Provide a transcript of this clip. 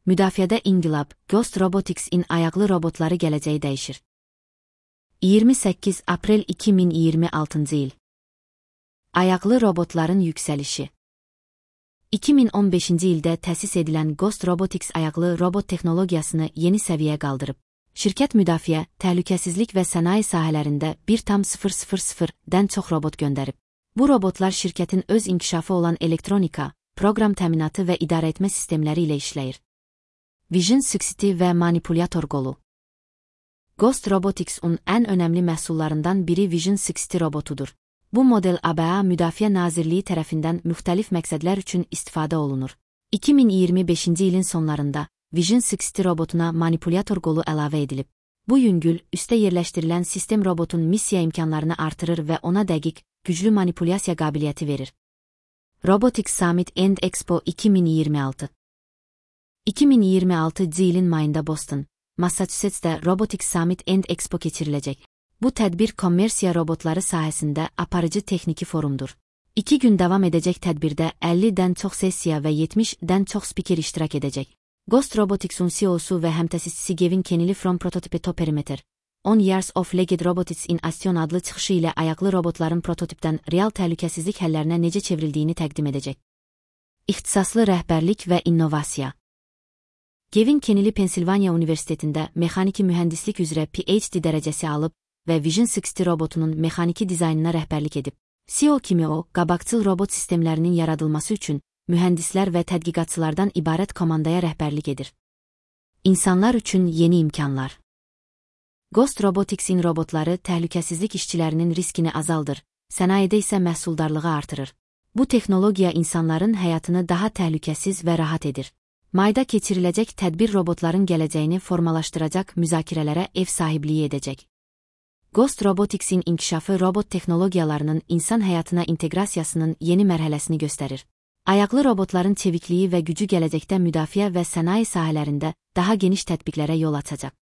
Müdafiədə inqilab, Ghost Robotics-in ayaqlı robotları gələcəyi dəyişir. 28 aprel 2026-cı il. Ayaqlı robotların yüksəlişi. 2015-ci ildə təsis edilən Ghost Robotics ayaqlı robot texnologiyasını yeni səviyyəyə qaldırıb. Şirkət müdafiə, təhlükəsizlik və sənaye sahələrində 1,000-dən çox robot göndərib. Bu robotlar şirkətin öz inkişafı olan elektronika, proqram təminatı və idarəetmə sistemləri ilə işləyir. Vision 60 və manipulyator qolu. Ghost Robotics-un ən önəmli məhsullarından biri Vision 60 robotudur. Bu model ABA Müdafiə Nazirliyi tərəfindən müxtəlif məqsədlər üçün istifadə olunur. 2025-ci ilin sonlarında Vision 60 robotuna manipulyator qolu əlavə edilib. Bu yüngül, üstə yerləşdirilən sistem robotun missiya imkanlarını artırır və ona dəqiq, güclü manipulyasiya qabiliyyəti verir. Robotics Summit and Expo 2026. 2026-cı ilin mayında Boston, Massachusetts'də Robotics Summit and Expo keçiriləcək. Bu tədbir kommersiya robotları sahəsində aparıcı texniki forumdur. 2 gün davam edəcək tədbirdə 50-dən çox sessiya və 70-dən çox spiker iştirak edəcək. Ghost Robotics-un CEO-su və həmtəsisçisi Kevin Kenili From Prototype to Perimeter, 10 Years of Legged Robotics in Action adlı çıxışı ilə ayaqlı robotların prototipdən real təhlükəsizlik həllərinə necə çevrildiyini təqdim edəcək. İxtisaslı rəhbərlik və innovasiya. Kevin Kenili Pensilvaniya Universitetində mexaniki mühəndislik üzrə PhD dərəcəsi alıb və Vision 60 robotunun mexaniki dizaynına rəhbərlik edib. CEO kimi o, qabaqcıl robot sistemlərinin yaradılması üçün mühəndislər və tədqiqatçılardan ibarət komandaya rəhbərlik edir. İnsanlar üçün yeni imkanlar. Ghost Robotics-in robotları təhlükəsizlik işçilərinin riskini azaldır, sənayedə isə məhsuldarlığı artırır. Bu texnologiya insanların həyatını daha təhlükəsiz və rahat edir. Mayda keçiriləcək tədbir robotların gələcəyini formalaşdıracaq müzakirələrə ev sahibliyi edəcək. Ghost Robotics-in inkişafı robot texnologiyalarının insan həyatına inteqrasiyasının yeni mərhələsini göstərir. Ayaqlı robotların çevikliyi və gücü gələcəkdə müdafiə və sənaye sahələrində daha geniş tətbiqlərə yol açacaq.